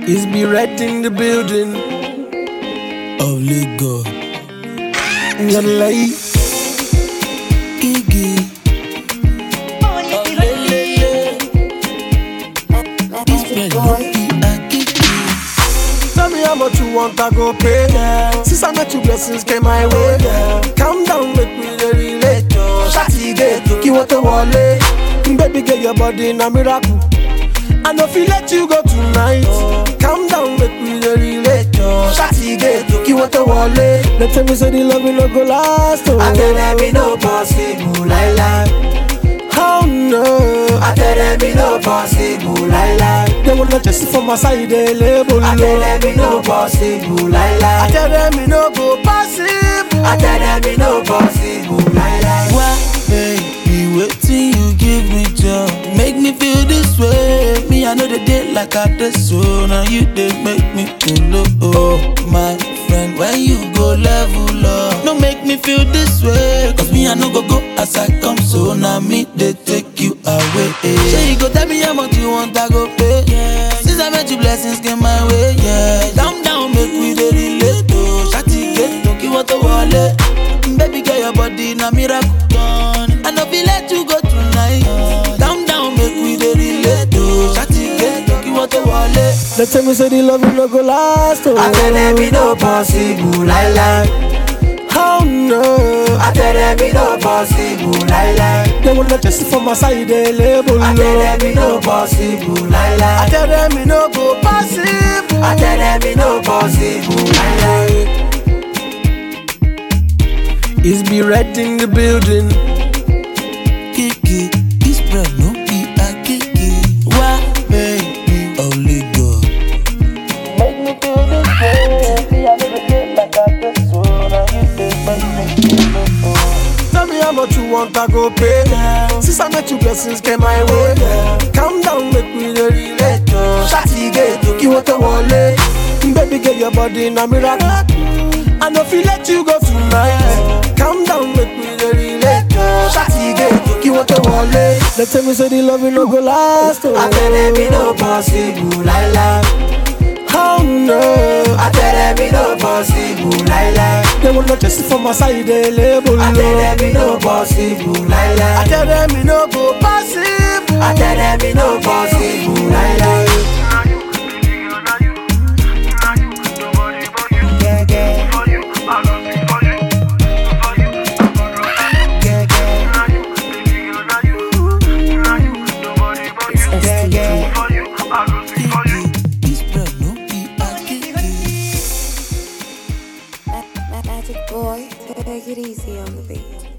Is be right in the building of Lagos. Ngalai Iggy. Tell me how much you want, I go pay. Since I met you, blessings came my way. Calm down, make me relate. Shawty get to keep what the wallet. Baby, get your body in a miracle. I know if you let you go tonight. Calm down, make me relate. Shawty get to keep what the wallet. They tell me say the love will not go last. I tell them it no possible, lie. Oh no, I tell them it no possible, lie. They wanna just for my side, they label. I tell them it no possible, lie. I tell them it no go possible. I tell them it no possible, lie. Why, baby, wait till you give me joy. Make me feel this way. Me, I know the day like I did so. Now you did make me feel low. Oh, my friend, when you go level up, no make me feel this way. Cause me, I know go as I come. So now me, they take you away. Say you go tell me how much you want, I go pay. Yeah. Since I met you, blessings came my way. Yeah, down, make we dey relate. Oh, shawty get to keep what the wallet. Baby, get your body in a miracle. I know feel let you go tonight. Down, make we dey relate. Oh, shawty get to keep what the wallet. They tell me say the love will not go last. Oh, I tell them it no possible, lie. oh no, I tell them it no possible, lie. they wanna just for my side, they label. I tell them it no possible, lie. I tell them it no go possible. I tell them it no possible, lie. Is be right in the building. Kiki, this bread no be a kiki. Why, baby, only go. Make me feel this way. See, I never did like I did so. Now you take my thing. Tell me how much you want, I go pay. Since I met you, blessings came my way. Calm down, make me relate. Shawty get to keep what the wallet. Baby, get your body in a miracle. I know if you let you go tonight. Calm down, make me relate. Shawty get to keep what the wallet. They tell me say the love will not go last. I tell them it no possible, lie. Oh no, I tell them it no possible, lie. they wanna just for my side, they label. I tell them it no possible, lie. I tell them it no go possible. I tell them it no possible, lie. Magic boy, take it easy on the beat.